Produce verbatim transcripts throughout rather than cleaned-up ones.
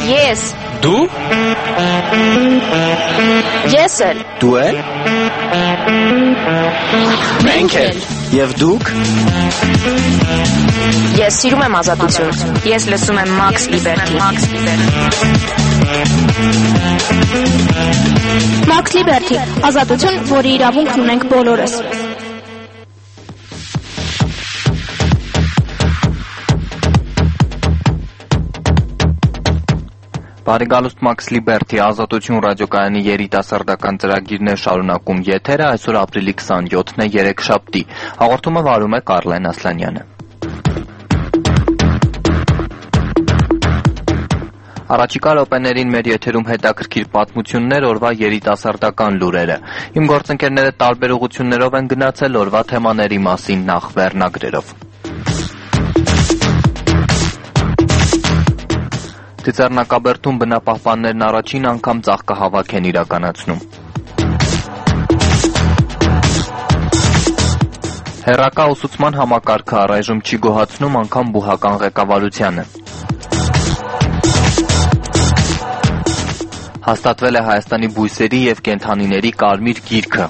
Ես։ Դու։ Ես էլ։ Դու էլ։ Մենք էլ։ Եվ դուք։ Ես սիրում եմ ազատություն։ Ես լսում եմ Max Liberty։ Max Liberty, ազատություն, որի իրավունքն ունենք բոլորս։ Բարեկալուստ Max Liberty ազատություն ռադիոկայանի երիտասարդական ծրագիրն է շարունակում եթերը, այսօր ապրիլի քսանյոթն է, երեքշաբթի։ Հաղորդումը վարում է Կարլեն Ասլանյանը։ Առաջիկա րոպեներին մեր եթերում հետաքրքիր պատմություններ, օրվա երիտասարդական լուրերը։ Իմ գործընկերները տարբեր ուղղություններով են գնացել օրվա թեմաների մասին, նախ վերնագրերով։ Ծիծեռնակաբերդում բնապահպաններն առաջին անգամ ծաղկահավաք են իրականացնում։ Հեռակա ուսուցման համակարգը առայժմ չի գոհացնում անգամ բուհական ղեկավարությանը։ Հաստատվել է Հայաստանի բույսերի և կենդանիների կարմիր գիրքը։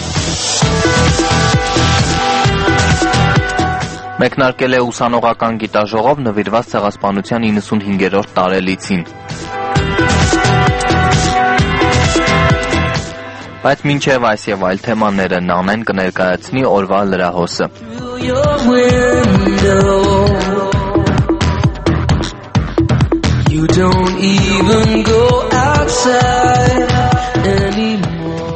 Մեկնարկել է ուսանողական գիտաժողով նվիրված ցեղասպանության իննսունհինգերորդ տարելիցին։ Բայց մինչև այս և այլ թեմաները Նանեն կներկայացնի օրվա լրահոսը։ You don't even go outside anymore.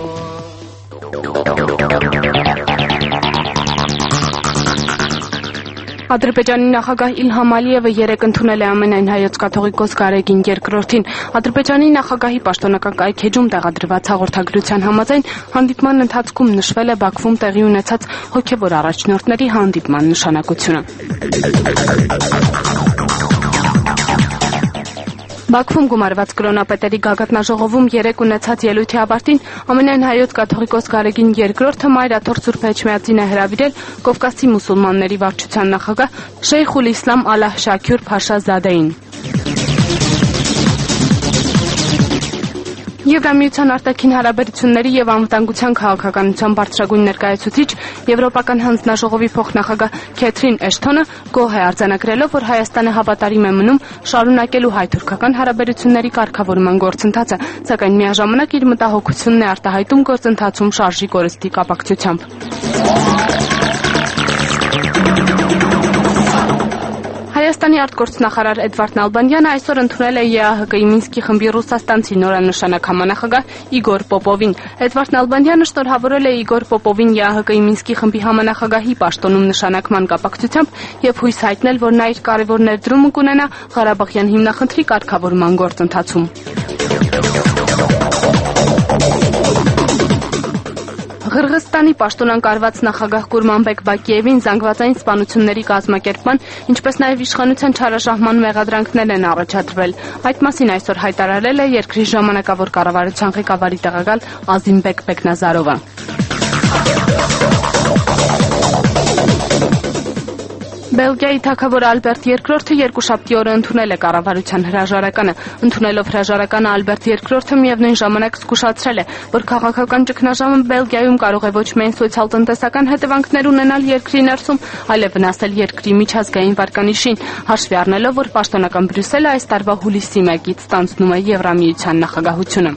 Ադրբեջանի նախագահ Իլհամ Ալիևը երեկ ընդունել է ամենայն հայոց կաթողիկոս Գարեգին երկրորդին։ Ադրբեջանի նախագահի պաշտոնական կայքեջում տեղադրված հաղորդագրության համաձայն հանդիպման ընթացքում նշվել է Բաքվում տեղի ունեցած հոգևոր առաջնորդների հանդիպման նշանակությունը։ Բաքվում գումարված կրոնապետերի գագաթնաժողովում երեկ ունեցած ելույթի ավարտին ամենայն հայոց կաթողիկոս Գարեգին երկրորդը Մայրաթոր Սուրբ Էջմիածին է հրավիրել Կովկասի մուսուլմանների վարչության նախագահ Շեյխ ուլ-Իսլամ Ալահ Շաքյուր Փաշա Զադեին։ Եվրամիության արտաքին հարաբերությունների և անվտանգության քաղաքականության բարձրագույն ներկայացուցիչ Եվրոպական հանձնաժողովի փոխնախագահ Քեթրին Էշթոնը գոհ է արձանագրելով, որ Հայաստանը հավատարիմ է մնում շարունակելու հայ-թուրքական հարաբերությունների կարգավորման գործընթացը, սակայն միաժամանակ իր մտահոգությունն է արտահայտում գործընթացում շարժի կորստի կապակցությամբ։ Հայաստանի արտգործնախարար Էդվարդ Նալբանդյանը այսօր ընդունել է ԵԱՀԿ-ի Մինսկի խմբի ռուսաստանցի նորանշանակ համանախագահ Իգոր Պոպովին։ Էդվարդ Նալբանդյանը շնորհավորել է Իգոր Պոպովին ԵԱՀԿ-ի Մինսկի խմբի համանախագահի պաշտոնում նշանակման կապակցությամբ և հույս հայտնել, որ նա իր կարևոր ներդրումը կունենա Ղարաբաղյան հիմնախնդրի կարգավորման գործընթացում։ Ղրղըզստանի պաշտոնանկարված նախագահ Կուրմանբեկ Բակիևին զանգվածային սպանությունների կազմակերպման, ինչպես նաև իշխանության չարաշահման մեղադրանքներ են առաջադրվել։ Այդ մասին այսօր հայտարարել է երկրի ժամանակավոր կառավարության ղեկավարի տեղակալ Ազիմբեկ Բեկնազարովը։ Բելգիայի թագավոր Ալբերտ երկրորդը երկուշաբթի օրը ընդունել է կառավարության հրաժարականը։ Ընդունելով հրաժարականը Ալբերտ երկրորդը միևնույն ժամանակ զգուշացրել է, որ քաղաքական ճգնաժամը Բելգիայում կարող է ոչ միայն սոցիալ-տնտեսական հետևանքներ ունենալ երկրի ներսում, այլև վնասել երկրի միջազգային վարկանիշին, հաշվի առնելով, որ պաշտոնական Բրյուսելը այս տարվա հուլիսի մեկից ստանձնում է Եվրամիության նախագահությունը։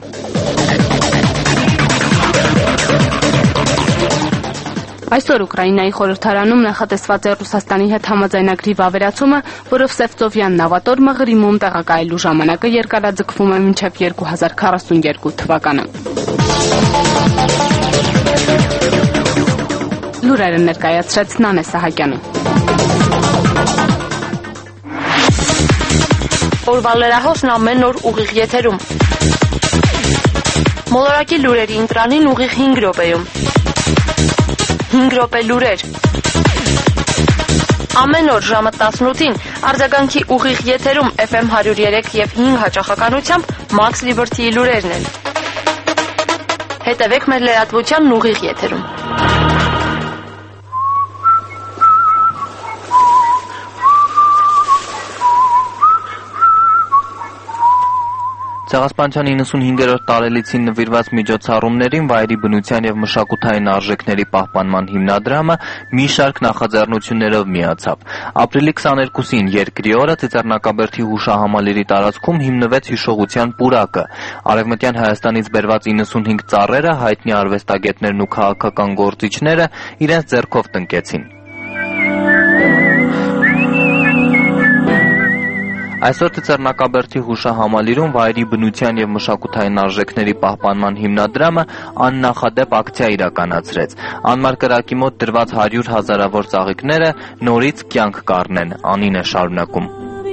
Այսօր Ուկրաինայի խորհրդարանում նախատեսված է Ռուսաստանի հետ համաձայնագրի վավերացումը, որով Սևծովյան նավատորմը Ղրիմում տեղակայելու ժամանակը երկարաձգվում է մինչև երկու հազար քառասունյերկու թվականը։ Լուրերը ներկայացրեց Նանե Սահակյանը։ Օրվա լրահոսն ամեն օր ուղիղ եթերում։ Մոլորակի լուրերի ընտրանին ուղիղ հինգ րոպեում։ հինգ րոպե լուրեր։ Ամեն օր ժամը տասնութին արձագանքի ուղիղ եթերում Էֆ Էմ հարյուր երեք և հինգ հաճախականությամբ Max Liberty-ի լուրերն են։ Հետևեք մեր լրատվությանն ուղիղ եթերում։ Ցեղասպանության իննսունհինգերորդ տարելիցին նվիրված միջոցառումներին վայրի բնության եւ մշակութային արժեքների պահպանման հիմնադրամը մի շարք նախաձեռնություններով միացավ։ Ապրիլի քսաներկուսին երկրի օրը Ծիծեռնակաբերդի հուշահամալիրի տարածքում հիմնվեց հիշողության պուրակը։ Արևմտյան Հայաստանից բերված իննսունհինգ ծառերը հայտնի արվեստագետներն ու քաղաքական գործիչները իրենց ձեռքով տնկեցին։ Այսօր Ծիծեռնակաբերդի հուշահամալիրում վայրի բնության եւ մշակութային արժեքների պահպանման հիմնադրամը աննախադեպ ակցիա իրականացրեց։ Անմար կրակի մոտ դրված հարյուր հազարավոր ծաղիկները նորից կյանք կառնեն, անին է շարունակում։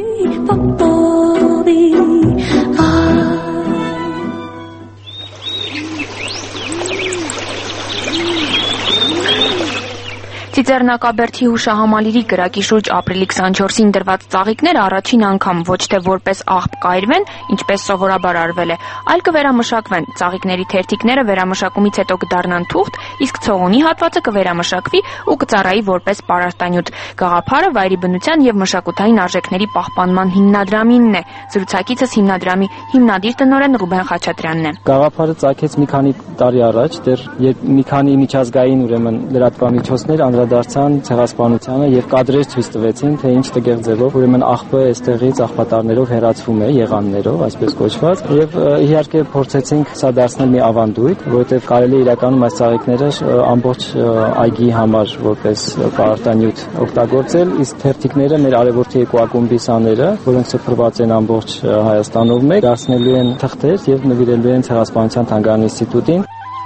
Ծիծեռնակաբերդի հուշահամալիրի կրակի շուրջ ապրիլի քսանչորսին դրված ծաղիկները առաջին անգամ ոչ թե որպես աղբ կայրվեն, ինչպես սովորաբար արվել է, այլ կվերամշակվեն։ Ծաղիկների թերթիկները վերամշակումից հետո կդառնան թուղթ, իսկ ցողունի հատվածը կվերամշակվի ու կծառայի որպես պարարտանյութ։ Գաղափարը վայրի բնության եւ մշակութային արժեքների պահպանման հիմնադրամինն է։ Զրուցակիցս հիմնադրամի հիմնադիր տնօրեն Ռուբեն Խաչատրյանն է։ Գաղափարը ծագեց մի քանի տարի առաջ, դեռ երբ մի քանի միջազգային ուրեմն լրատվամիջոցներ անդրադարձան ցեղասպանությանը եւ կադրեր ցույց տվեցին, թե ինչ տեղ ձևով ուրեմն աղբը այստեղից աղբատարներով հեռացվում է, եղաններով, այսպես կոչված, եւ իհարկե փորձեցինք սա դարձնել մի ավանդույթ, որովհետեւ կարելի է իրականում այս ծաղիկները ամբողջ այգի համար որպես պարարտանյութ օգտագործել, իսկ թերթիկները մեր արևորդի էկոակումբի սաները, որոնք սփռված են ամբողջ Հայաստանով մեկ, դարձնելու են թղթեր եւ նվիրելու են Ցեղասպանության թանգարան ինստիտուտին։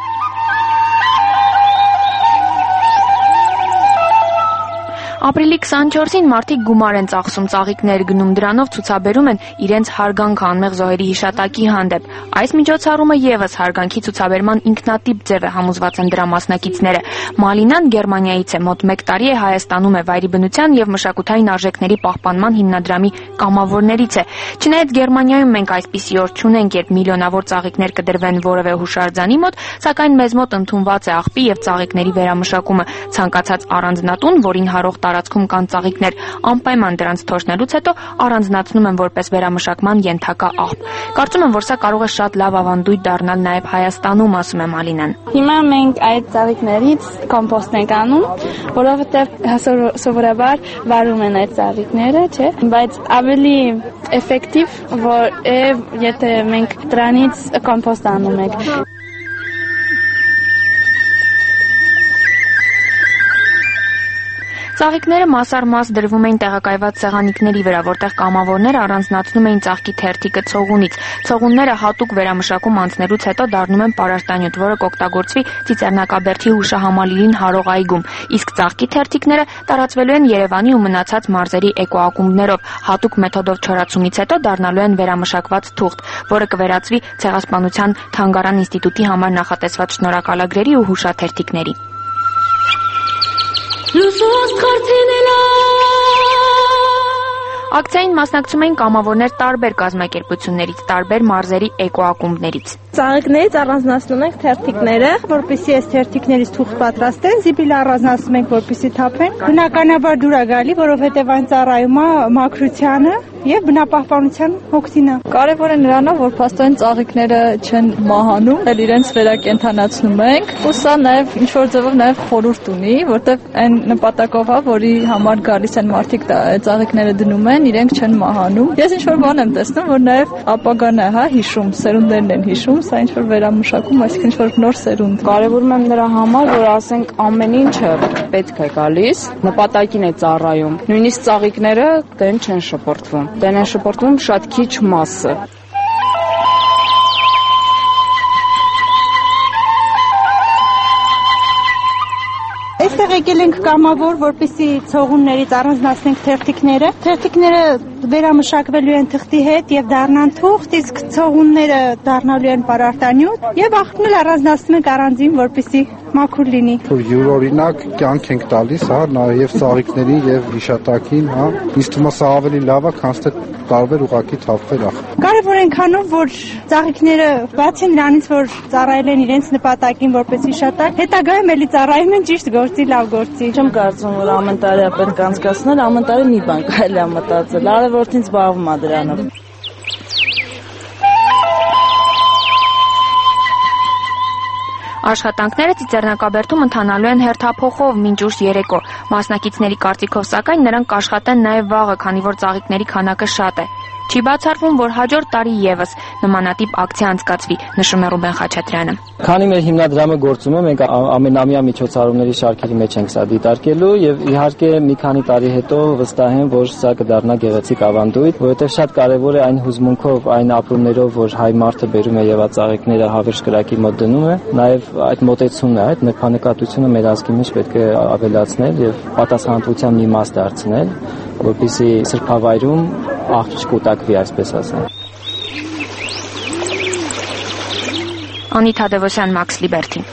Ապրիլի քսանչորսին մարդիկ գումար են ծախսում, ծաղիկներ գնում, դրանով ցուցաբերում են իրենց հարգանքը անմեղ զոհերի հիշատակի հանդեպ։ Այս միջոցառումը եւս հարգանքի ցուցաբերման ինքնատիպ ձև է, համոզված են դրա մասնակիցները։ Մալինան Գերմանիայից է, մոտ մեկ տարի է Հայաստանում է, վայրի բնության եւ մշակութային արժեքների պահպանման հիմնադրամի կամավորներից է։ Չնայած Գերմանիայում մենք այսպիսի օր չունենք, երբ միլիոնավոր ծաղիկներ կդրվեն որևէ հուշարձանի մոտ, սակայն մեզ մոտ ընդունված է աղբի եւ ծաղիկների վերամշակումը։ Ցանկացած առանձնատուն, որին հարող տարածքում կան ծաղիկներ, անպայման դրանց թոշնելուց հետո առանձնացնում են որպես վերամշակման ենթակա աղբ։ Կարծում եմ, որ սա կարող է շատ լավ ավանդույթ դառնալ նաև Հայաստանում, ասում է Մալինան։ Հիմա մենք այդ ծաղիկներից կոմպոստ ենք անում, որովհետև սովորաբար վարում են այդ ծաղիկները, չէ՞, բայց ավելի էֆեկտիվ որ է, եթե մենք դրանից կոմպոստ անում ենք։ Ծաղիկները մասառ-մաս դրվում էին տեղակայված սեղանիկների վրա, որտեղ կամավորները առանձնացնում էին ծաղկի թերթիկը ցողունից։ Ցողունները հատուկ վերամշակում անցնելուց հետո դառնում են պարարտանյութ, որը կօգտագործվի Ծիծեռնակաբերդի հուշահամալիրին հարող այգում, իսկ ծաղկի թերթիկները տարածվելու են Երևանի ու մնացած մարզերի էկոակումբներով, հատուկ մեթոդով չորացումից հետո դառնալու են վերամշակված թուղթ, որը կվերածվի Ցեղասպանության թանգարան ինստիտուտի համար նախատեսված շնորհակալագրերի ու հուշաթերթիկների։ Ակցիային մասնակցում էին կամավորներ տարբեր կազմակերպություններից, տարբեր մարզերի էկոակումբներից։ Ծաղիկներից առանձնացնում ենք թերթիկները, որպեսզի այս թերթիկներից թուղթ պատրաստեն, զիբիլը առանձնացնում ենք, որպեսզի թափեն։ Բնականաբար դուր է գալի, որովհետև այն ծառայում է մաքրությանը եւ բնապահպանության օգտին։ Կարևոր է նրանով, որ փաստորեն ծաղիկները չեն մահանում, այլ իրենց վերակենդանացնում ենք, ու սա նաեւ ինչ որ ձևով նաեւ խորհուրդ ունի, որտեղ այն նպատակով է, որի համար գալիս են մարդիկ ծաղիկները դնում են, իրենք չեն մահանում։ Ես ինչ որ բան եմ տեսնում, որ նաեւ ապագան է, հա, հիշում, սերունդներն են հիշում, սա ինչ որ վերամշակում, այսինքն ինչ որ նոր սերունդ։ Կարևորում եմ նրա համար, որ ասենք ամեն ինչը պետք է գալիս, նպատակին է ծառայում։ Նույնիսկ ծաղիկները դեն չեն շպրտվում։ Դեն են շպրտվում շատ քիչ մասը։ Այստեղ եկել ենք կամավոր, որպեսզի ցողուններից առանձնացնենք թերթիկները։ Թերթիկները վերամշակվելու են թղթի հետ եւ դառնան թուղթ, իսկ ցողունները դառնալու են պարարտանյութ եւ աղբն էլ առանձնացնում ենք առանձին, որպեսզի մաքուր լինի։ Յուրօրինակ կյանք ենք տալիս, հա, նաեւ ծաղիկներին եւ հիշատակին, հա։ Ինձ թվում է սա ավելի լավ է, քան թե տարբեր ուղակի թափվել ախ։ Կարևոր ենք անում, որ ծաղիկները բացի նրանից, որ ծառայել են իրենց նպատակին որպես հիշատակ, հետագայում էլի ծառայում են ճիշտ գործի, լավ գործի։ Չեմ կարծում, որ ամեն տարի պետք է անցկացնել, ամեն տարի մի բան կարելի է մտածել։ Արևորդին զբաղվում է դրանով։ Աշխատանքները Ծիծեռնակաբերդում ընթանալու են հերթափոխով մինչ ուշ երեկո։ Մասնակիցների կարծիքով սակայն նրանք կաշխատեն նաև վաղը, քանի որ ծաղիկների քանակը շատ է։ Չի բացառվում, որ հաջորդ տարի եւս նմանատիպ ակցիա անցկացվի, նշում է Ռուբեն Խաչատրյանը։ Քանի մեր հիմնադրամը գործում է, մենք ամենամյա միջոցառումների շարքերի մեջ ենք սա դիտարկելու եւ իհարկե մի քանի տարի հետո վստահ եմ, որ սա կդառնա գեղեցիկ ավանդույթ, որովհետեւ շատ կարեւոր է այն հուզմունքով, այն ապրումներով, որ հայ մարդը բերում է եւ ծաղիկները հավերժ կրակի մոտ դնում է, նաեւ այդ մոտեցումն է, այդ նրբանկատությունը մեր ազգի մեջ պետք է ավելացնել եւ պատասխանատվության մի մաս դարձնել, որպեսզի սրբավայրում աղջ չկուտակվի, այսպես ասեմ։ Անիթ Հադևոսյան, Մաքս Լիբերթի։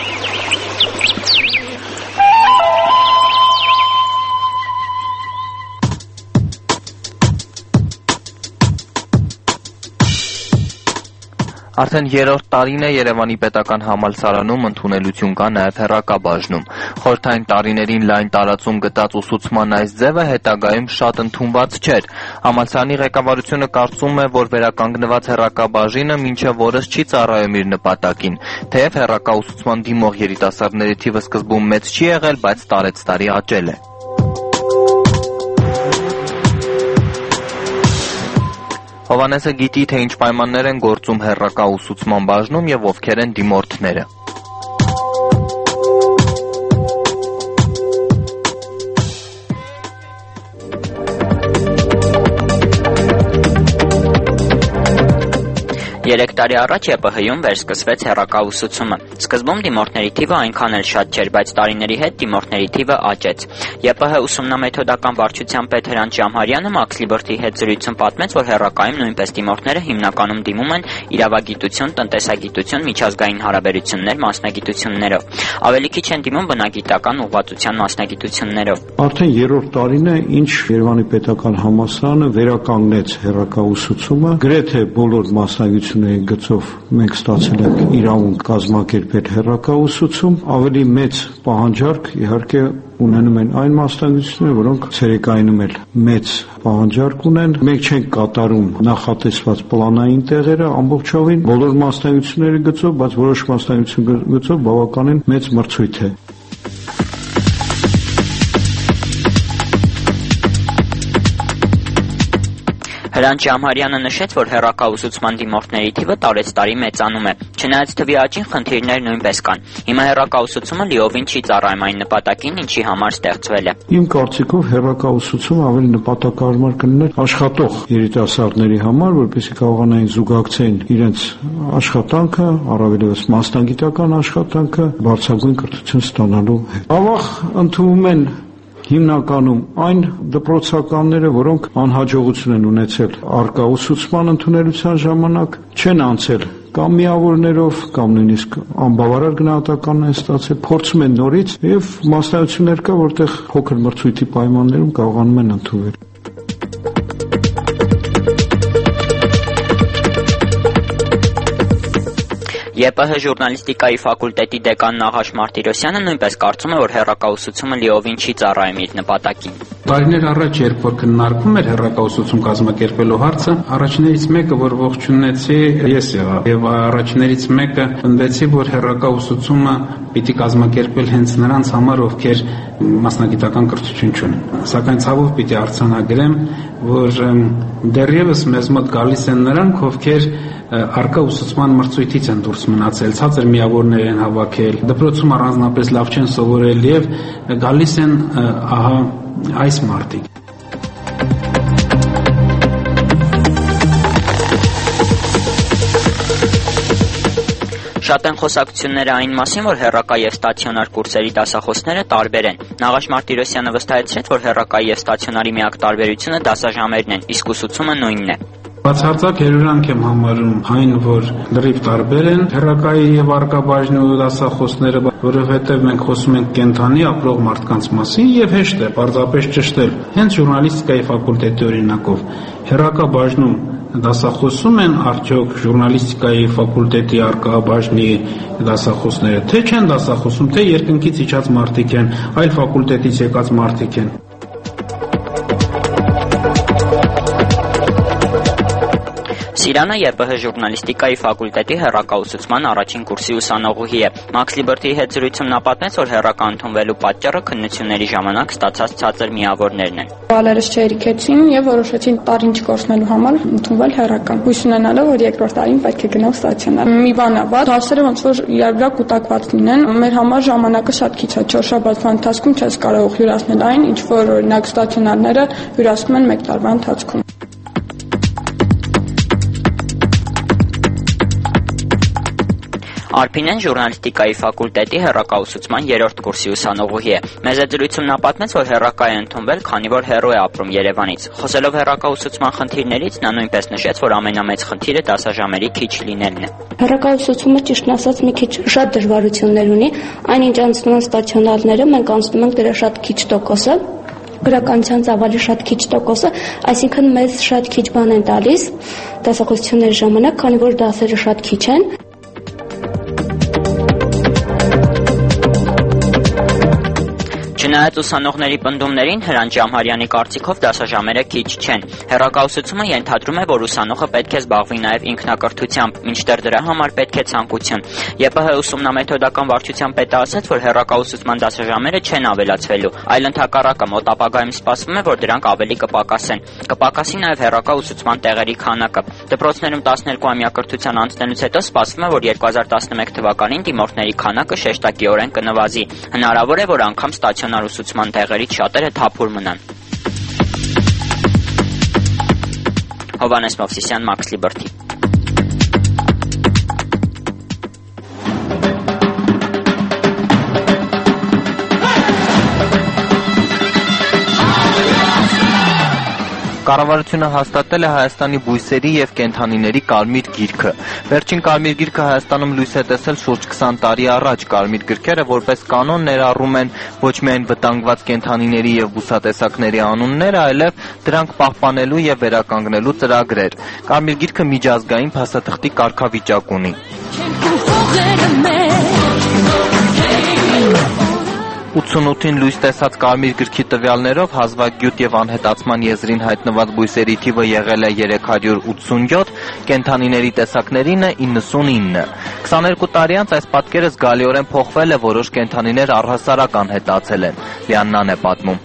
Արդեն երրորդ տարին է Երևանի պետական համալսարանում ընդունելություն կա նաև հեռակաբաժնում։ Խորհրդային տարիներին լայն տարածում գտած ուսուցման այս ձևը հետագայում շատ ընդունված չէր։ Համալսարանի ղեկավարությունը կարծում է, որ վերականգնված հեռակաբաժինը մինչև օրս չի ծառայում իր նպատակին։ Թեև հեռակա ուսուցման դիմող երիտասարդների թիվը սկզբում մեծ չի եղել, բայց տարեցտարի աճել է։ Հովհաննեսը գիտի, թե ինչ պայմաններ են գործում հեռակա ուսուցման բաժնում եւ ովքեր են դիմորդները։ Երեք տարի առաջ Ե Պ Հ-ում վերսկսվեց հեռակա ուսուցումը։ Սկզբում դիմորդների թիվը այնքան էլ շատ չէր, բայց տարիների հետ դիմորդների թիվը աճեց։ Ե Պ Հ ուսումնամեթոդական վարչության պետ Հրանտ Ջամհարյանը Մաքս Լիբերթի հետ զրույցում պատմեց, որ հեռակայում նույնպես դիմորդները հիմնականում դիմում են իրավագիտություն, տնտեսագիտություն, միջազգային հարաբերություններ մասնագիտություններով։ Ավելի քիչ են դիմում բնագիտական ուղղվածության մասնագիտություններով։ Արդեն երրորդ տարին է, ինչ Երևանի պետական համալսարանը վերականգնեց հեռակա ուսուցումը, գրեթե բոլոր մասնագիտությունների գծով մենք ստացել ենք իրավունք կազմակերպել հեռակա ուսուցում, ավելի մեծ պահանջարկ իհարկե ունենում են այն մասնագիտությունները, որոնք ցերեկայինում էլ մեծ պահանջարկ ունեն։ Մենք չենք կատարում նախատեսված պլանային տեղերը ամբողջովին բոլոր մասնագիտությունների գծով, բայց որոշ մասնագիտություն գծով բավականին մեծ մրցույթ է։ Հրանտ Ջամհարյանը նշեց, որ հեռակա ուսուցման դիմորդների թիվը տարեցտարի մեծանում է։ Չնայած թվի աճին, խնդիրներ նույնպես կան։ Հիմա հեռակա ուսուցումը լիովին չի ծառայում այն նպատակին, ինչի համար ստեղծվել է։ Իմ կարծիքով հեռակա ուսուցումը ավելի նպատակարար կլիներ աշխատող երիտասարդների համար, որպեսզի կարողանային զուգակցեն իրենց աշխատանքը, առավելևս մասնագիտական աշխատանքը, բարձրագույն կրթություն ստանալու հետ։ Ավաղ ընդունում են հիմնականում այն դպրոցականները, որոնք անհաջողություն են ունեցել առկա ուսուցման ընդունելության ժամանակ, չեն անցել կամ միավորներով, կամ նույնիսկ անբավարար գնահատական են ստացել, փորձում են նորից եւ մասնագիտություններ կա, որտեղ փոքր մրցույթի պայմաններում կարողանում են ընդունվել։ Ե Պ Հ ժուրնալիստիկայի ֆակուլտետի դեկան Նաղաշ Մարտիրոսյանը նույնպես կարծում է, որ հեռակա ուսուցումը լիովին չի ծառայում իր նպատակին։ Տարիներ առաջ, երբ որ քննարկվում էր հեռակա ուսուցում կազմակերպելու հարցը, առաջիններից մեկը, որ ողջունեցի, ես եղա, եւ առաջիններից մեկը ընդդեցի, որ հեռակա ուսուցումը պիտի կազմակերպել հենց նրանց համար, ովքեր մասնագիտական կրթություն չունեն։ Սակայն ցավով պիտի արձանագրեմ, որ դեռևս մեզ մոտ գալիս են նրանք, ովքեր առկա ուսուցման մրցույթից են դուրս մնացել, ցածր միավորներ են հավաքել, դպրոցում առանձնապես լավ չեն սովորել եւ գալիս են ահա այս մարդիկ։ Շատ են խոսակցությունները այն մասին, որ հեռակա եւ ստացիոնար կուրսերի դասախոսները տարբեր են։ Նաղաշ Մարտիրոսյանը վստահեցրեց, որ հեռակա եւ ստացիոնարի միակ տարբերությունը դասաժամերն են, իսկ ուսուցումը նույնն է։ Բացարձակ հերորանք եմ համարում այն, որ լրիվ տարբեր են հեռակայի եւ առկա բաժնի ու դասախոսները, որովհետեւ մենք խոսում ենք կենթանի ապրող մարդկանց մասին եւ հեշտ է պարզապես ճշտել։ Հենց ժուրնալիստիկայի ֆակուլտետի օրինակով հեռակա բաժնում դասախոսում են արդյոք ժուրնալիստիկայի ֆակուլտետի առկա բաժնի դասախոսները, թե չեն դասախոսում, թե երկնքից իջած մարդիկ են, այլ ֆակուլտետից եկած մարդիկ են։ Սիրանը ԵՊՀ ժուրնալիստիկայի ֆակուլտետի հեռակաուսուցման առաջին կուրսի ուսանողուհի է։ Max Liberty-ի հետ զրույցում նա պատմեց, որ հեռակա ընդունվելու պատճառը քննությունների ժամանակ ստացած ցածր միավորներն են։ Բալերս չերիքեցին եւ որոշեցին տարին չկորցնելու համար ընդունվել հեռակա։ Հույս ունենալով, որ երկրորդ տարին պետք է գնալ ստացիոնար։ Մի բան է, բա դասերը ոնց որ իրար վրա կուտակված լինեն, մեր համար ժամանակը շատ քիչ է, չորս շաբաթվա ընթացքում չես կարող հյուրասնել այն, ինչ որ օրինակ ստացիոնարները հյուրասնում են մեկ տարվա ընթացքում։ Արփինեն ժուրնալիստիկայի ֆակուլտետի հեռակաուսուցման երրորդ կուրսի ուսանողուհի է։ Մեզ այդ զրույցում նա պատմեց, որ հեռակա է ընդունվել, քանի որ հեռու է ապրում Երևանից։ Խոսելով հեռակաուսուցման խնդիրներից, նա նույնպես նշեց, որ ամենամեծ խնդիրը դասաժամերի քիչ լինելն է։ Հեռակաուսուցումը ճիշտն ասած մի քիչ շատ դժվարություններ ունի, այնինչ անցնում են ստացիոնարները, մենք անցնում ենք դրա շատ քիչ տոկոսը։ Գրականության ծավալի շատ քիչ տոկոսը, այսինքն մեզ շատ քիչ բան են տալիս դասախոսությունների ժամանակ, քանի որ դասերը շատ քիչ են։ Չնայած ուսանողների պնդումներին, Հրանտ Ջամհարյանի կարծիքով դասաժամերը քիչ չեն։ Հեռակաուսուցումը ենթադրում է, որ ուսանողը պետք է զբաղվի նաև ինքնակրթությամբ, մինչդեռ դրա համար պետք է ցանկություն։ ԵՊՀ ուսումնամեթոդական վարչության պետը ասաց, որ հեռակաուսուցման դասաժամերը չեն ավելացվելու, այլ ընդհակառակը մոտ ապագայում սպասվում է, որ դրանք ավելի կպակասեն։ Կպակասի նաև հեռակաուսուցման տեղերի քանակը։ Դպրոցներում տասներկու ամյա կրթության անցնելուց հետո սպասվում է, որ երկու հազար տասնմեկ թվականին դիմորդների քանակը շեշտակիորեն կնվազի։ Հնարավոր է, որ անգամ ստացիոնար ուսուցման տեղերից շատերը թափուր մնան։ Հովհաննես Մովսիսյան, Max Liberty։ Կառավարությունը հաստատել է Հայաստանի բույսերի եւ կենդանիների կարմիր գիրքը։ Վերջին կարմիր գիրքը Հայաստանում լույս է տեսել շուրջ քսան տարի առաջ։ Կարմիր գրքերը որպես կանոն ներառում են ոչ միայն վտանգված կենդանիների եւ բուսատեսակների անունները, այլև դրանք պահպանելու եւ վերականգնելու ծրագրեր։ Կարմիր գիրքը միջազգային փաստաթղթի կարգավիճակ ունի։ ութսունութին լույս տեսած կարմիր գրքի տվյալներով հազվագյուտ եւ անհետացման եզրին հայտնված բույսերի թիվը եղել է երեք հարյուր ութսունյոթ, կենդանիների տեսակներինը իննսունինը։ քսաներկու տարի անց այս պատկերը զգալիորեն փոխվել է, որոշ կենդանիներ առհասարակ անհետացել են։ Լիաննան է պատմում։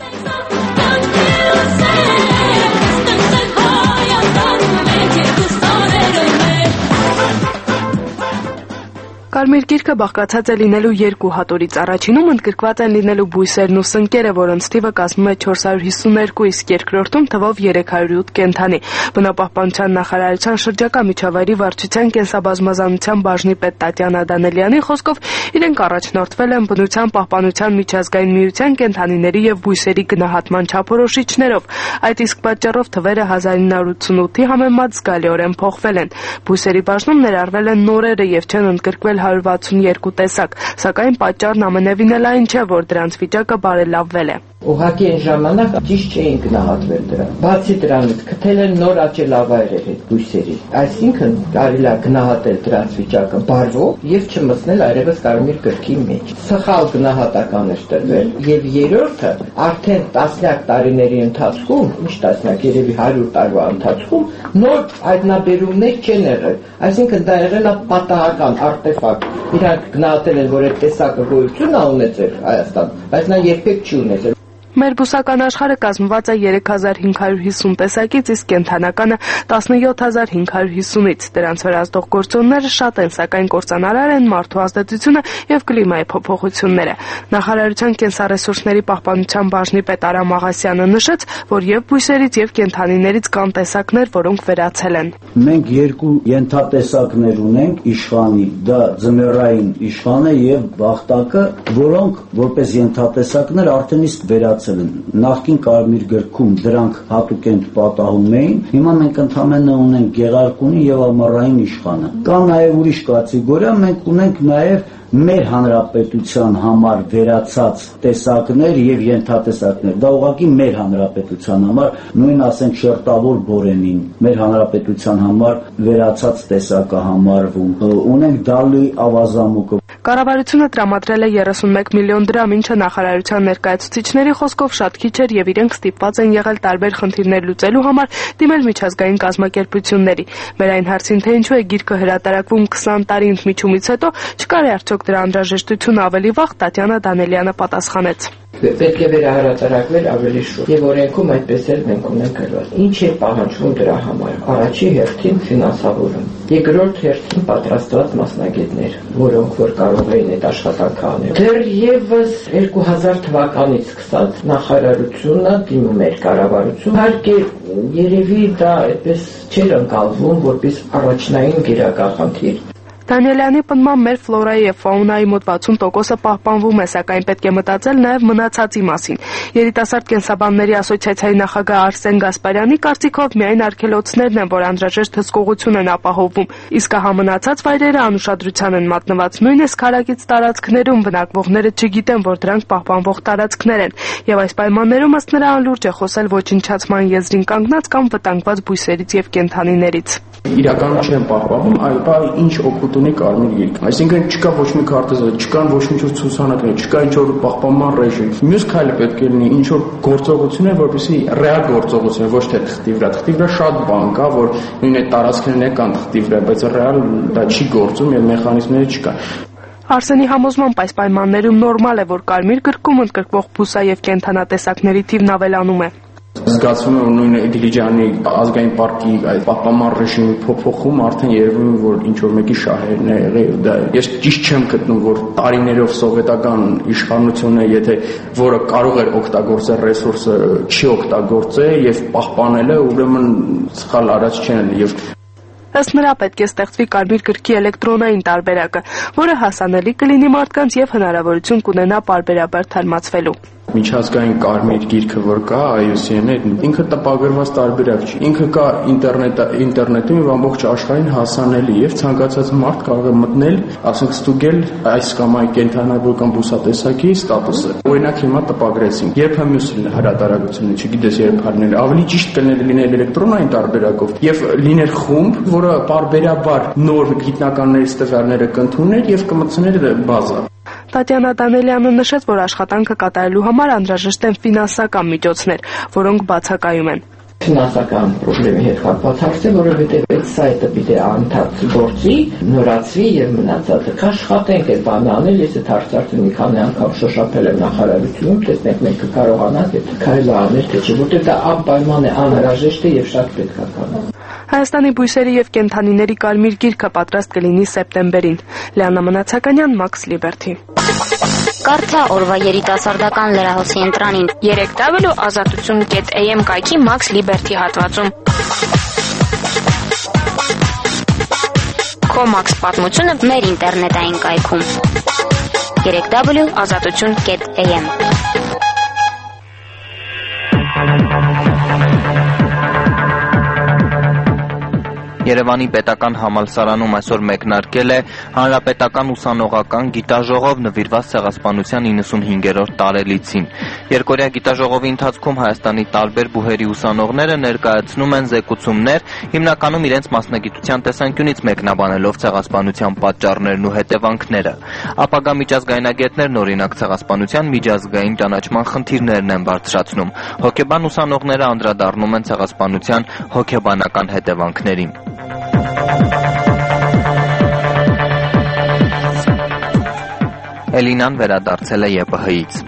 Կարմիր գիրքը բաղկացած է լինելու երկու հատորից։ Առաջինում ընդգրկված են լինելու բույսերն ու սնկերը, որոնց թիվը կազմում է չորս հարյուր հիսուներկու, իսկ երկրորդում թվով երեք հարյուր ութ կենդանի։ Բնապահպանության նախարարության շրջակա միջավայրի վարչության կենսաբազմազանության բաժնի պետ Տատյանա Դանելյանի խոսքով իրենք առաջնորդվել են բնության պահպանության միջազգային միության կենդանիների եւ բույսերի գնահատման չափորոշիչներով։ Այդ իսկ պատճառով թվերը հազար ինը հարյուր ութսունութի համեմատ զգալիորեն փոխվել են։ Բույսերի բաժնում ներառվել են նորերը եւ չեն ընդգրկվել հարյուր վաթսունյոթ տեսակ, սակայն պատճառն ամենևին էլ այն չէ, որ դրանց վիճակը բարելավվել է։ Ուղղակի այն ժամանակ ճիշտ չէին գնահատվել դրանք։ Բացի դրանից գտել են նոր աճելավայրեր այդ բույսերի։ Այսինքն կարելի է գնահատել դրանց վիճակը բարվով եւ չմտնել այլևս կարմիր գրքի մեջ։ Սխալ գնահատական է տրվել եւ երրորդը արդեն տասնյակ տարիների ընթացքում, ինչ տասնյակ, երևի հարյուր տարվա ընթացքում նոր հայտնաբերումներ չեն եղել։ Այսինքն դա եղել է պատահական արտեֆակտ։ Իրանք գնահատել են, որ այդ տեսակը գոյություն է ունեցել Հայաստան, բայց նա երբեք չի ունեցել։ Մեր բուսական աշխարհը կազմված է երեք հազար հինգ հարյուր հիսուն տեսակից, իսկ կենդանականը տասնյոթ հազար հինգ հարյուր հիսունից։ Դրանց վերահսկող գործոնները շատ են, սակայն կործանարար են մարդու ազդեցությունը եւ կլիմայի փոփոխությունները։ Նախարարության կենսառեսուրսների պահպանության բաժնի պետ Արամ Աղասյանը նշեց, որ եւ բույսերից եւ կենդանիներից կան տեսակներ, որոնք վերացել են։ Մենք երկու ենթատեսակներ ունենք իշխանի, դա ձմեռային իշխանը եւ բախտակը, որոնք որպես ենթատեսակներ արդեն իսկ վերացել են։ Նախկին կարմիր գրքում դրանք հատուկենտ պատահում էին, հիմա մենք ընդհանրապես ունենք գեղարքունի եւ ամառային իշխանը։ Կա նաեւ ուրիշ կատեգորիա, մենք ունենք նաեւ մեր հանրապետության համար վերացած տեսակներ եւ ենթատեսակներ։ Դա ուղղակի մեր հանրապետության համար, նույն ասենք շերտավոր բորենին, մեր հանրապետության համար վերացած տեսակը համարվում։ Ունենք դալի ավազամուկը։ Կառավարությունը տրամադրել է երեսունմեկ միլիոն դրամ, ինչը նախարարության ներկայացուցիչների խոսքով շատ քիչ էր եւ իրենք ստիպված են եղել տարբեր խնդիրներ լուծելու համար դիմել միջազգային կազմակերպությունների։ Մեր այն հարցին, թե ինչու է գիրքը հրատարակվում քսան տարի ընդմիջումից հետո, չկար է արդյոք դրա անհրաժեշտությունը ավելի վաղ, Տատյանա Դանելյանը պատասխանեց. Պետք է վերահրատարակվել ավելի շուտ եւ օրենքում այդպես էլ մենք ունենք գրված։ Ինչ է պահանջվում դրա համար։ Առաջի հերթին ֆինանսավորում, երկրորդ հերթին պատրաստված մասնագետներ, որոնք որ կարող էին այդ աշխատանքը անել։ Դեռևս երկու հազար թվականից սկսած նախարարությունը դիմում էր կառավարություն, իհարկե երևի դա այդպես չէր ընկալվում որպես առաջնային գերակա խնդիր։ Դանելյանի պնդմամբ մեր ֆլորայի եւ ֆաունայի մոտ վաթսուն տոկոսը պահպանվում է, սակայն պետք է մտածել նաեւ մնացածի մասին։ Երիտասարդ կենսաբանների ասոցիացիայի նախագահ Արսեն Գասպարյանի կարծիքով միայն արգելոցներն են, որ անհրաժեշտ հսկողություն են ապահովում, իսկ հա մնացած վայրերը անուշադրության են մատնված, նույնիսկ քարակից տարածքներում բնակվողները չգիտեն, որ դրանք պահպանվող տարածքներ են, եւ այս պայմաններում ըստ նրա անլուրջ է խոսել ոչնչացման եզրին կանգնած կամ վտանգված բույսերից եւ կենդանիներից։ Իրականում չեն պահպանվում, այլ բա ինչ օգուտ ունի կարմիր գիրքը։ Այսինքն չկա ոչ մի քարտեզը, չկան ոչ մի ցուցանակներ, չկա ինչ որ պահպանման ռեժիմ։ Մյուս քայլը պետք է լինի ինչ որ գործողություն է, որպեսզի ռեալ գործողություն, ոչ թե թղթի վրա։ Թղթի վրա շատ բան կա, որ նույն այդ տարածքներն է կան թղթի վրա, բայց ռեալ դա չի գործում եւ մեխանիզմները չկան։ Արսենի համոզմամբ այս պայմաններում նորմալ է, որ կարմիր գրքում ընդգրկվող բուսա եւ կենդանատեսակների թիվն ավելանում է։ Զգացվում է, որ նույն Դիլիջանի ազգային պարկի այդ պահպանման ռեժիմի փոփոխում արդեն երևում է, որ ինչ որ մեկի շահերն է եղել դա։ Ես ճիշտ չեմ գտնում, որ տարիներով սովետական իշխանությունը, եթե որը կարող էր օգտագործել ռեսուրսը, չի օգտագործել եւ պահպանել է, ուրեմն սխալ արած չեն եւ Ըստ նրա պետք է ստեղծվի կարմիր գրքի էլեկտրոնային տարբերակը, որը հասանելի կլինի մարդկանց եւ հնարավորություն կունենա պարբերաբար թարմացվելու։ Միջազգային կարմիր գիրքը, որ կա I U C N-ը, ինքը տպագրված տարբերակ չի։ Ինքը կա ինտերնետ ինտերնետում եւ ամբողջ աշխարհին հասանելի եւ ցանկացած մարդ կարող է մտնել, ասենք ստուգել այս կամ այն կենդանավոր կամ բուսատեսակի ստատուսը։ Օրինակ հիմա տպագրեցին։ Երբ մյուս հրատարակությունը, չգիտես երբ հալնել, ավելի ճիշտ կլիներ լինել էլեկտրոնային տարբերակով եւ լիներ խումբ, որը պարբերաբար նոր գիտնականներից տվյալները կընդուներ եւ կմտցներ բազա։ Տատյանա Դանելյանը նշեց, որ աշխատանքը կատարելու համար անհրաժեշտ են ֆինանսական միջոցներ, որոնք բացակայում են։ Ֆինանսական խնդրի հետ կապված հարց է, որովհետև այդ սայթը պիտի անընդհատ գործի, նորացվի եւ մնացածը կաշխատենք այդ բանը անել։ Ես այդ հարցը մի քանի անգամ շոշափել եմ նախարարությունում, տեսնենք մենք կկարողանանք այդ քայլը անել, թե չէ, որտեղ դա անպայման է, անհրաժեշտ է եւ շատ պետք է կանենք։ Հայաստանի բույսերի եւ կենդանիների կարմիր գիրքը պատրաստ կլինի սեպտեմբերին։ Լիանա Մնացականյան, Max Liberty։ Կարդա օրվա երիտասարդական լրահոսի ընտրանին երեք w ազատություն կետ a m կայքի Max Liberty հատվածում։ Քո Max պատմությունը մեր ինտերնետային կայքում երեք w ազատություն կետ a m։ Երևանի պետական համալսարանում այսօր մեկնարկել է հանրապետական ուսանողական գիտաժողով նվիրված ցեղասպանության իննսունհինգերորդ տարելիցին։ Երկօրյա գիտաժողովի ընթացքում Հայաստանի տարբեր բուհերի ուսանողները ներկայացնում են զեկուցումներ, հիմնականում իրենց մասնագիտության տեսանկյունից մեկնաբանելով ցեղասպանության պատճառներն ու հետևանքները։ Ապագա միջազգայնագետներն օրինակ ցեղասպանության միջազգային ճանաչման խնդիրներն են բարձրացնում։ Հոգեբան ուսանողները անդրադառնում են ցեղասպանության հոգեբանական հետևանքներին։ Էլինան վերադարձել է Ե Պ Հ-ից։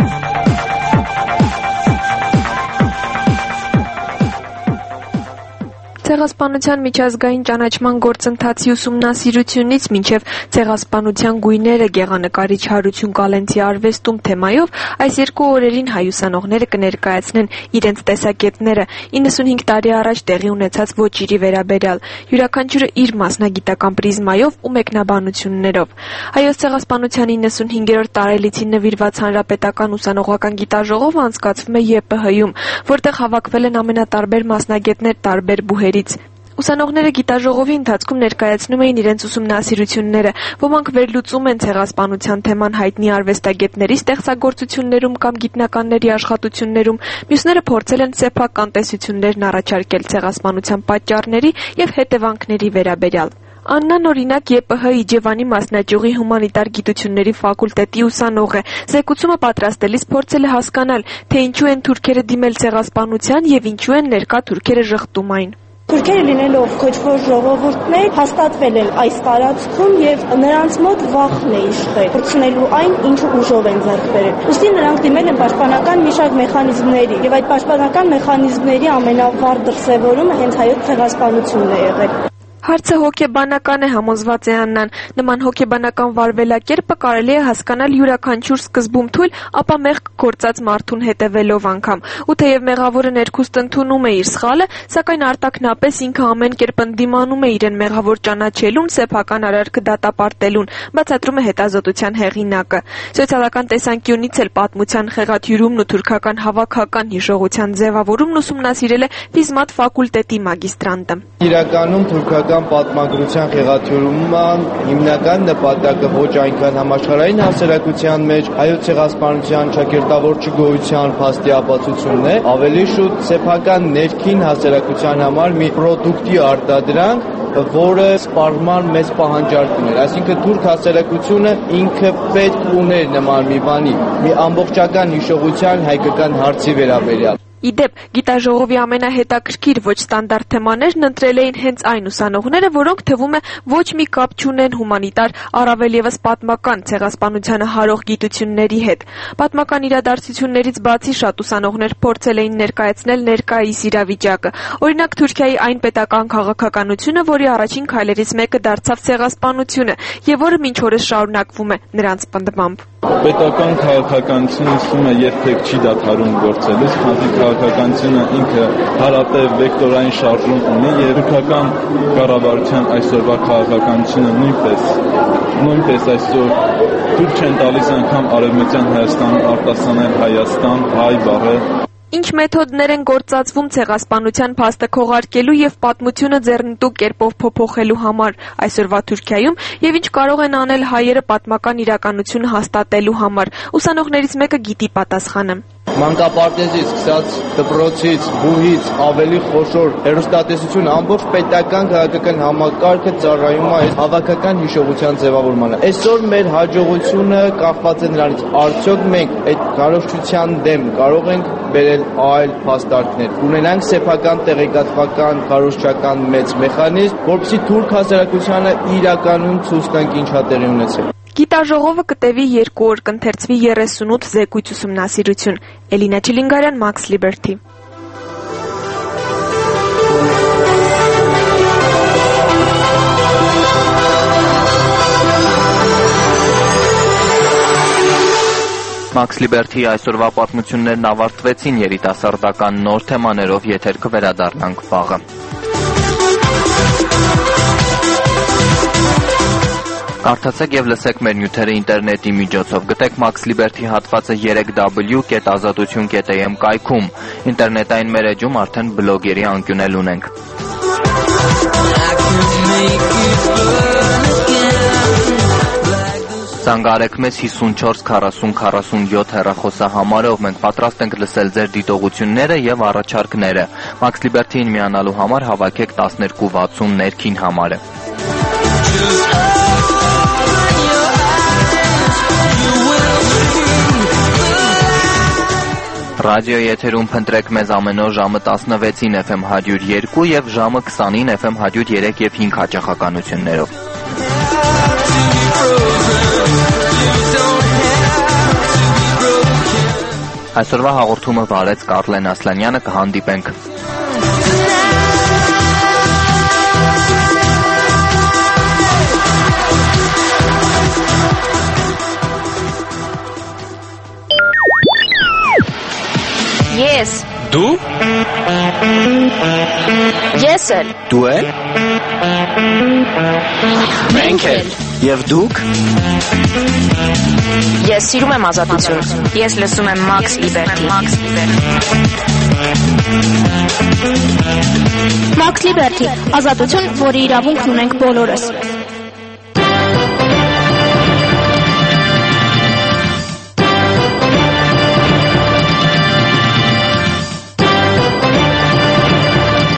Ցեղասպանության միջազգային ճանաչման գործընթացի ուսումնասիրությունից մինչև ցեղասպանության գույները գեղանկարիչ Հարություն Կալենցի արվեստում թեմայով այս երկու օրերին հայ ուսանողները կներկայացնեն իրենց տեսակետները իննսունհինգ տարի առաջ տեղի ունեցած ոճիրի վերաբերյալ, յուրաքանչյուրը իր մասնագիտական պրիզմայով ու մեկնաբանություններով։ Հայոց ցեղասպանության իննսունհինգերորդ տարելիցին նվիրված հանրապետական ուսանողական գիտաժողովը անցկացվում է Ե Պ Հ-ում, որտեղ հավաքվել են ամենատարբեր մասնագետներ տարբեր բուհերի։ Ուսանողները գիտաժողովի ընթացքում ներկայացնում էին իրենց ուսումնասիրությունները, ոմանք վերլուծում են ցեղասպանության թեման հայտնի արվեստագետների ստեղծագործություններում կամ գիտնականների աշխատություններում, մյուսները փորձել են սեփական տեսություններն առաջարկել ցեղասպանության պատճառների եւ հետևանքների վերաբերյալ։ Աննան օրինակ Ե Պ Հ Իջևանի մասնաճյուղի հումանիտար գիտությունների ֆակուլտետի ուսանող է։ Զեկուցումը պատրաստելիս փորձել է հասկանալ, թե ինչու են թուրքերը դիմել ցեղասպանության եւ ինչու են ներկա թուրքերը ժխտում այն։ Թուրքերը լինելով քոչվոր ժողովուրդներ հաստատվել են այս տարածքում եւ նրանց մոտ վախն է իշխել փորձնելու այն, ինչը ուժով են ձեռք բերել։ Ուստի նրանք դիմել են պաշտպանական մի շարք մեխանիզմների եւ այդ պաշտպանական մեխանիզմների ամենավառ դրսեւորումը հենց հայոց ցեղասպանությունն է եղել։ Հարցը հոգեբանական է, համոզված է Աննան։ Նման հոգեբանական վարվելակերպը կարելի է հասկանալ յուրաքանչյուր սկզբում թույլ, ապա մեղք գործած մարդուն հետևելով անգամ։ Ու թեև մեղավորը ներքուստ ընդունում է իր սխալը, սակայն արտաքնապես ինքը ամեն կերպ ընդդիմանում է իրեն մեղավոր ճանաչելուն, սեփական արարքը դատապարտելուն, բացատրում է հետազոտության հեղինակը։ Սոցիալական տեսանկյունից էլ պատմության խեղաթյուրումն ու թուրքական հավաքական հիշողության ձևավորումն ուսումնասիրել է ֆիզմատ ֆակուլտետի մագիստրանտը։ Իրականում թուրքական պատմագրության խեղաթյուրումը հիմնական նպատակը ոչ այնքան համաշխարհային հասարակության մեջ հայոց ցեղասպանության ճակերտավոր չգոյության փաստի ապացուցումն է, ավելի շուտ սեփական ներքին հասարակության համար մի պրոդուկտի արտադրանք, որը սպառման մեծ պահանջարկ ուներ։ Այսինքն թուրք հասարակությունը ինքը պետք ուներ նման մի բանի, մի ամբողջական հիշողության հայկական հարցի վերաբերյալ։ Իդեպ, գիտաժողովի ամենահետաքրքիր ոչ ստանդարտ թեմաներն ընտրել էին հենց այն ուսանողները, որոնք թվում է ոչ մի կապ չունեն հումանիտար, առավել ևս պատմական ցեղասպանությանը հարող գիտությունների հետ։ Պատմական իրադարձություններից բացի շատ ուսանողներ փորձել էին ներկայացնել ներկայիս իրավիճակը։ Օրինակ Թուրքիայի այն պետական քաղաքականությունը, որի առաջին քայլերից մեկը դարձավ ցեղասպանությունը, եւ որը մինչ օրս շարունակվում է նրանց պնդմամբ։ Պետական քաղաքականությունը ասում է երբեք չի դադարում գործելուց, քանզի քաղաքականությունը ինքը հարատև վեկտորային շարժում ունի եւ թուրքական կառավարության այսօրվա քաղաքականությունը նույնպես նույնպես այսօր թուրք չեն տալիս անգամ արևմտյան Հայաստան արտասանել Հայաստան, հայ բառը։ Ինչ մեթոդներ են գործածվում ցեղասպանության փաստը քողարկելու եւ պատմությունը ձեռնտու կերպով փոփոխելու համար այսօրվա Թուրքիայում եւ ինչ կարող են անել հայերը պատմական իրականությունը հաստատելու համար։ Ուսանողներից մեկը գիտի պատասխանը։ Մանկապարտեզից, սկսած դպրոցից, բուհից ավելի խոշոր հեռուստատեսություն ամբողջ պետական քաղաքական համակարգը ծառայում է հավաքական հիշողության ձևավորմանը։ Այսօր մեր հաջողությունը կախված է նրանից, արդյոք մենք այդ քարոզչության դեմ կարող ենք բերել այլ փաստարկներ։ Ունենանք սեփական տեղեկատվական քարոզչական մեծ մեխանիզմ, որպեսզի թուրք հասարակությանը իրականում ցույց տանք ինչա տեղի ունեցել։ Գիտաժողովը կտևի երկու օր, կընթերցվի երեսունութ զեկույց ուսումնասիրություն։ Էլինա Չիլինգարյան, Max Liberty։ Max Liberty-ի այսօրվա պատմություններն ավարտվեցին, երիտասարդական նոր թեմաներով եթեր կվերադառնանք վաղը։ Կարդացեք եւ լսեք մեր նյութերը ինտերնետի միջոցով։ Գտեք Max Liberty հատվածը երեք w կետ ազատություն կետ a m կայքում։ Ինտերնետային մեր էջում արդեն բլոգերի անկյուն էլ ունենք։ Զանգարեք մեզ հիսունչորս քառասուն քառասունյոթ հեռախոսահամարով, մենք պատրաստ ենք լսել ձեր դիտողությունները եւ առաջարկները։ Max Liberty-ին միանալու համար հավաքեք տասներկու վաթսուն ներքին համարը։ Ռադիոյի եթերում փնտրեք մեզ ամեն օր ժամը տասնվեցին F M հարյուր երկու եւ ժամը քսանին F M հարյուր երեք եւ հինգ հաճախականություններով։ Այսօրվա հաղորդումը վարեց Կարլեն Ասլանյանը, կհանդիպենք։ Ես։ Դու։ Ես էլ։ Դու էլ։ Մենք էլ։ Եվ դուք։ Ես սիրում եմ ազատություն։ Ես լսում եմ Max Liberty։ Max Liberty, ազատություն, որի իրավունքն ունենք բոլորս։